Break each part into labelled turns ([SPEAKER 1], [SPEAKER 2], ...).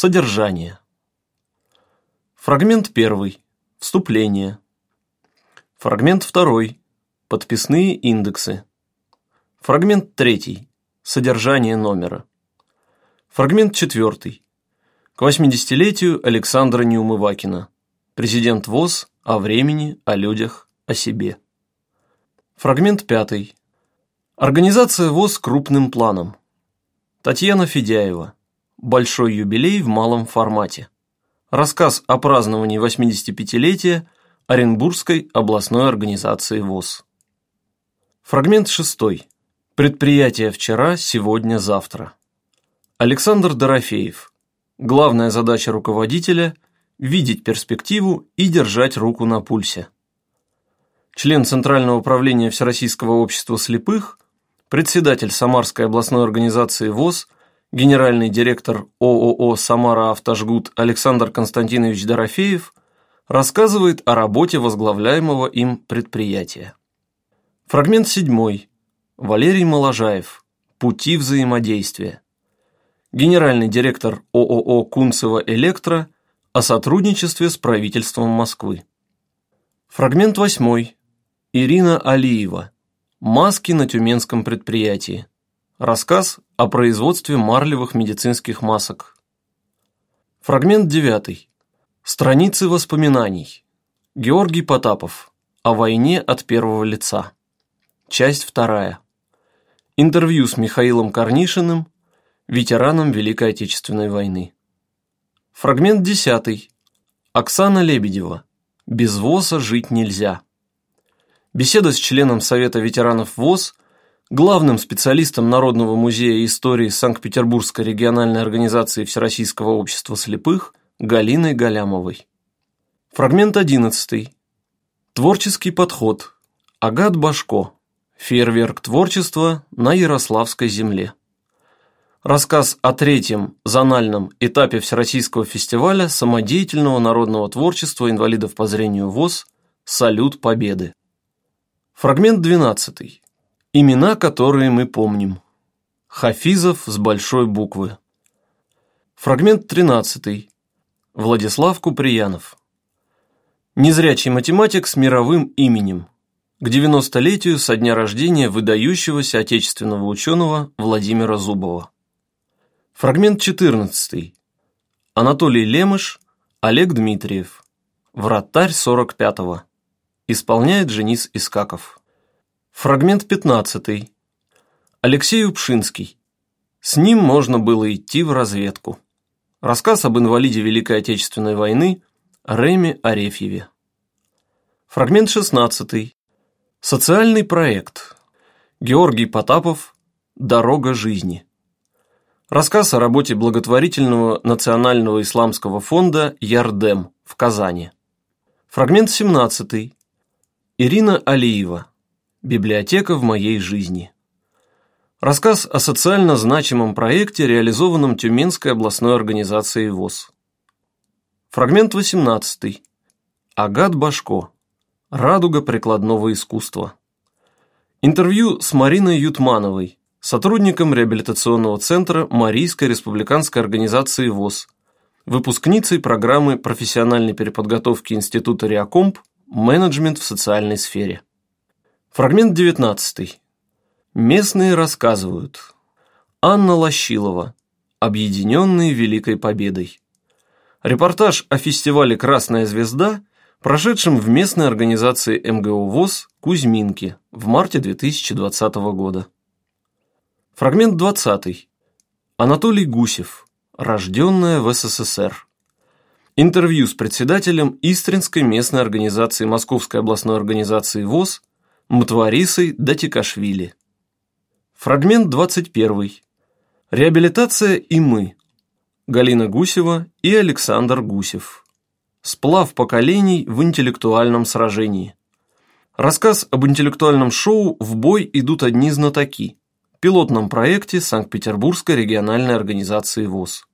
[SPEAKER 1] Содержание. Фрагмент 1. Вступление. Фрагмент 2. Подписные индексы. Фрагмент 3. Содержание номера. Фрагмент 4. К 80-летию Александра Неумывакина. Президент ВОС о времени, о людях, о себе. Фрагмент 5. Организация ВОС крупным планом. Татьяна Федяева. Большой юбилей в малом формате. Рассказ о праздновании 85-летия Оренбургской областной организации ВОС. Фрагмент 6. Предприятие вчера, сегодня, завтра. Александр Дорофеев. Главная задача руководителя – видеть перспективу и держать руку на пульсе. Член Центрального управления Всероссийского общества слепых, председатель Самарской областной организации ВОС, генеральный директор ООО «Самара-Автожгут» Александр Константинович Дорофеев рассказывает о работе возглавляемого им предприятия. Фрагмент 7. Валерий Моложаев. Пути взаимодействия. Генеральный директор ООО «Кунцево Электро» о сотрудничестве с правительством Москвы. Фрагмент 8. Ирина Алиева. Маски на тюменском предприятии. Рассказ о производстве марлевых медицинских масок. Фрагмент 9. Страницы воспоминаний. Георгий Потапов. О войне от первого лица. Часть 2. Интервью с Михаилом Корнишиным, ветераном Великой Отечественной войны. Фрагмент 10. Оксана Лебедева. Без ВОСа жить нельзя. Беседа с членом Совета ветеранов ВОС, главным специалистом Народного музея истории Санкт-Петербургской региональной организации Всероссийского общества слепых Галиной Галямовой. Фрагмент 11. Творческий подход. Агат Башко. Фейерверк творчества на Ярославской земле. Рассказ о 3-м зональном этапе Всероссийского фестиваля самодеятельного народного творчества инвалидов по зрению ВОС «Салют Победы». Фрагмент 12. Имена, которые мы помним. Хафизов с большой буквы. Фрагмент 13. Владислав Куприянов. Незрячий математик с мировым именем. К 90-летию со дня рождения выдающегося отечественного ученого Владимира Зубова. Фрагмент 14. Анатолий Лемыш, Олег Дмитриев. Вратарь 45-го. Исполняет Женис Искаков. Фрагмент 15. Алексей Упшинский. С ним можно было идти в разведку. Рассказ об инвалиде Великой Отечественной войны Реме Арефьеве. Фрагмент 16. Социальный проект. Георгий Потапов. Дорога жизни. Рассказ о работе благотворительного национального исламского фонда «Ярдем» в Казани. Фрагмент 17. Ирина Алиева. Библиотека в моей жизни. Рассказ о социально значимом проекте, реализованном Тюменской областной организацией ВОС. Фрагмент 18. Агат Башко. Радуга прикладного искусства. Интервью с Мариной Ютмановой, сотрудником реабилитационного центра Марийской республиканской организации ВОС, выпускницей программы профессиональной переподготовки Института Реакомп «Менеджмент в социальной сфере». Фрагмент 19. Местные рассказывают. Анна Лощилова. Объединенные Великой Победой. Репортаж о фестивале «Красная звезда», прошедшем в местной организации МГУ ВОС Кузьминки в марте 2020 года. Фрагмент 20. Анатолий Гусев. Рожденная в СССР. Интервью с председателем Истринской местной организации Московской областной организации ВОС Мтварисой Датикашвили. Фрагмент 21. Реабилитация и мы. Галина Гусева и Александр Гусев. Сплав поколений в интеллектуальном сражении. Рассказ об интеллектуальном шоу «В бой идут одни знатоки», пилотном проекте Санкт-Петербургской региональной организации ВОС.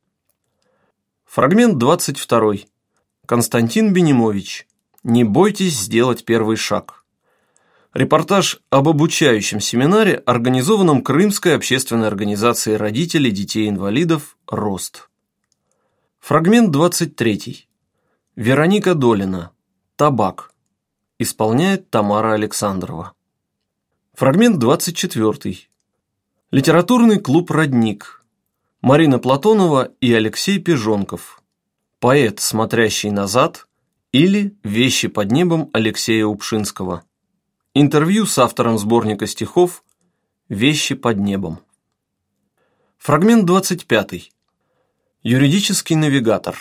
[SPEAKER 1] Фрагмент 22. Константин Бенимович. Не бойтесь сделать первый шаг. Репортаж об обучающем семинаре, организованном Крымской общественной организацией родителей детей-инвалидов «Рост». Фрагмент 23. Вероника Долина. «Табак». Исполняет Тамара Александрова. Фрагмент 24. Литературный клуб «Родник». Марина Платонова и Алексей Пижонков. «Поэт, смотрящий назад» или «Вещи под небом» Алексея Упшинского. Интервью с автором сборника стихов «Вещи под небом». Фрагмент 25. Юридический навигатор.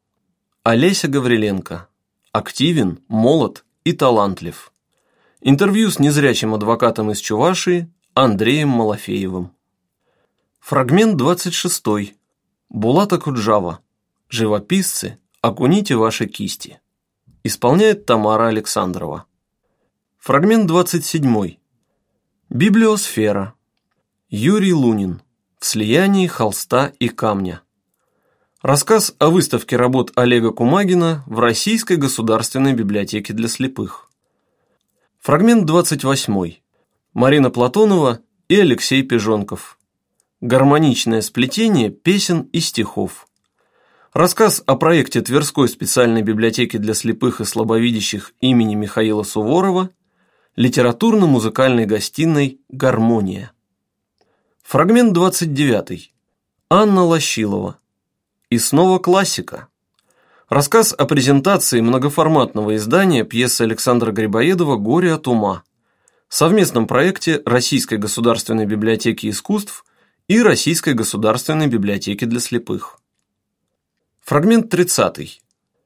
[SPEAKER 1] Олеся Гавриленко. Активен, молод и талантлив. Интервью с незрячим адвокатом из Чувашии Андреем Малафеевым. Фрагмент 26. Булат Акуджава. «Живописцы, окуните ваши кисти». Исполняет Тамара Александрова. Фрагмент 27. Библиосфера. Юрий Лунин. «В слиянии холста и камня». Рассказ о выставке работ Олега Кумагина в Российской государственной библиотеке для слепых. Фрагмент 28. Марина Платонова и Алексей Пижонков. Гармоничное сплетение песен и стихов. Рассказ о проекте Тверской специальной библиотеки для слепых и слабовидящих имени Михаила Суворова, литературно-музыкальной гостиной «Гармония». Фрагмент 29. Анна Лощилова. И снова классика. Рассказ о презентации многоформатного издания пьесы Александра Грибоедова «Горе от ума», совместном проекте Российской государственной библиотеки искусств и Российской государственной библиотеки для слепых. Фрагмент 30.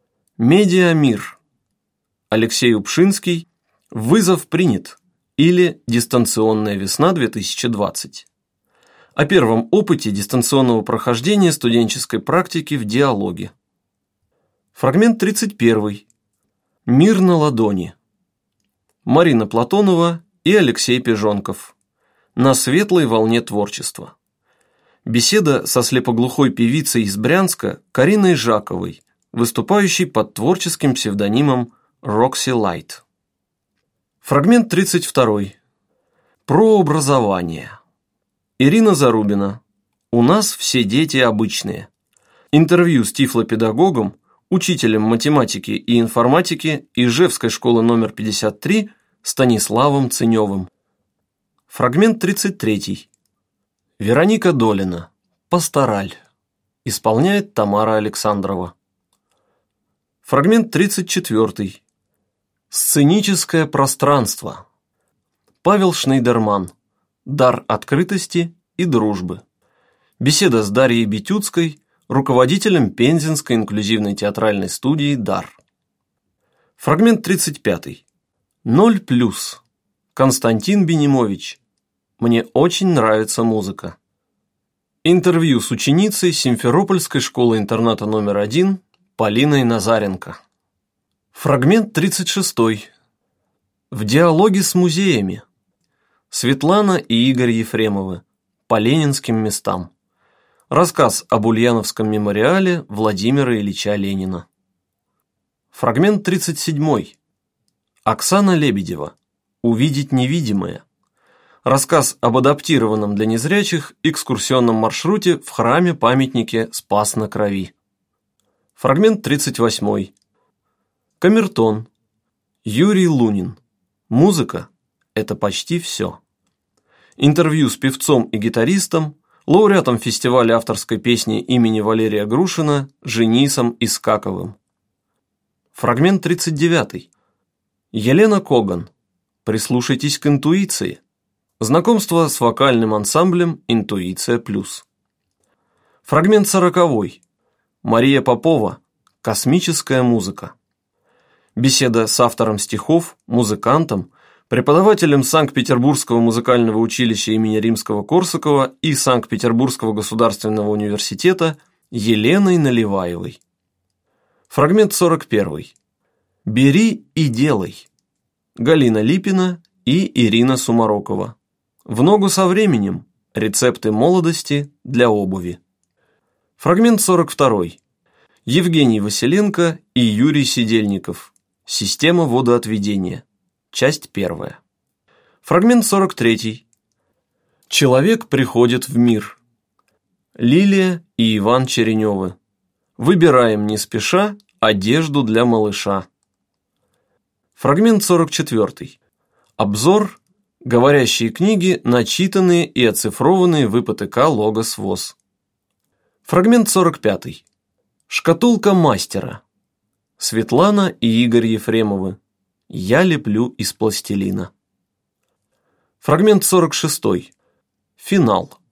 [SPEAKER 1] Медиамир. Алексей Упшинский. «Вызов принят» или «Дистанционная весна-2020». О первом опыте дистанционного прохождения студенческой практики в диалоге. Фрагмент 31. Мир на ладони. Марина Платонова и Алексей Пижонков. На светлой волне творчества. Беседа со слепоглухой певицей из Брянска Кариной Жаковой, выступающей под творческим псевдонимом Рокси Лайт. Фрагмент 32. Про образование. Ирина Зарубина. «У нас все дети обычные». Интервью с тифлопедагогом, учителем математики и информатики Ижевской школы номер 53 Станиславом Ценевым. Фрагмент 33. Вероника Долина. «Пастораль». Исполняет Тамара Александрова. Фрагмент 34. Сценическое пространство. Павел Шнейдерман. «Дар открытости и дружбы». Беседа с Дарьей Битюцкой, руководителем Пензенской инклюзивной театральной студии «Дар». Фрагмент 35. 0+. Константин Бенимович. «Мне очень нравится музыка». Интервью с ученицей Симферопольской школы-интерната номер 1 Полиной Назаренко. Фрагмент 36. В диалоге с музеями. Светлана и Игорь Ефремовы. По ленинским местам. Рассказ об Ульяновском мемориале Владимира Ильича Ленина. Фрагмент 37. Оксана Лебедева. «Увидеть невидимое». Рассказ об адаптированном для незрячих экскурсионном маршруте в храме-памятнике Спас на Крови. Фрагмент 38. Камертон. Юрий Лунин. «Музыка – это почти все». Интервью с певцом и гитаристом, лауреатом фестиваля авторской песни имени Валерия Грушина Женисом Искаковым. Фрагмент 39. Елена Коган. «Прислушайтесь к интуиции». Знакомство с вокальным ансамблем «Интуиция плюс». Фрагмент 40. Мария Попова. «Космическая музыка». Беседа с автором стихов, музыкантом, преподавателем Санкт-Петербургского музыкального училища имени Римского-Корсакова и Санкт-Петербургского государственного университета Еленой Наливаевой. Фрагмент 41. «Бери и делай». Галина Липина и Ирина Сумарокова. «В ногу со временем. Рецепты молодости для обуви». Фрагмент 42. Евгений Василенко и Юрий Сидельников. «Система водоотведения». Часть 1. Фрагмент 43. Человек приходит в мир. Лилия и Иван Черенёвы. Выбираем не спеша одежду для малыша. Фрагмент 44. Обзор. Говорящие книги, начитанные и оцифрованные в ИПТК Логос ВОС. Фрагмент 45. Шкатулка мастера. Светлана и Игорь Ефремовы. Я леплю из пластилина. Фрагмент 46. Финал.